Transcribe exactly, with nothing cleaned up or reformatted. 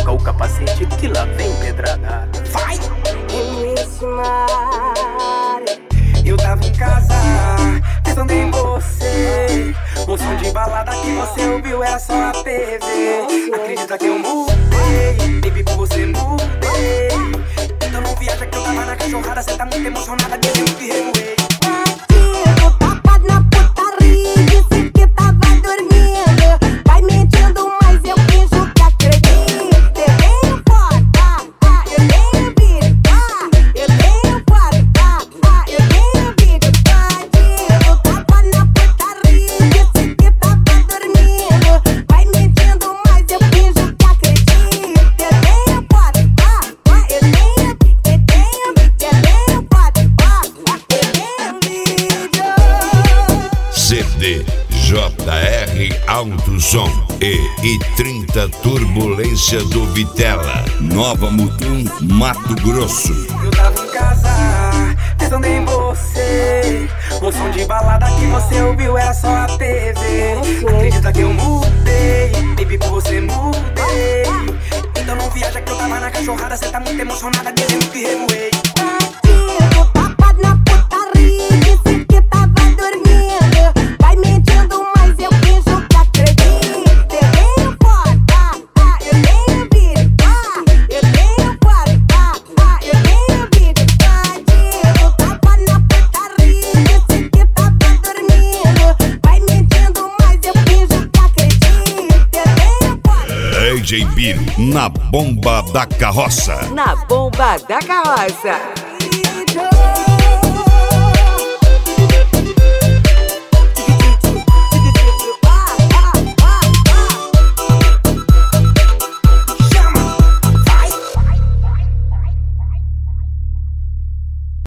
coloca o capacete que lá vem pedrada. Vai! Eu tava em casa, pensando em você. Um som de balada que você ouviu era só a T V. Acredita que eu mudei, baby, por você mudei. Então não viaja que eu tava na cachorrada. Cê tá muito emocionada, dizendo que revoei. C D J R Alto Som e I trinta Turbulência do Vitela, Nova Mutum, Mato Grosso. Eu tava em casa, pensando em você. O som de balada que você ouviu era só a T V. Acredita que eu mudei, baby, por você mudei. Então não viaja que eu tava na cachorrada. Cê tá muito emocionada, dizendo que revoei. D J Biro, na bomba da carroça. Na bomba da carroça.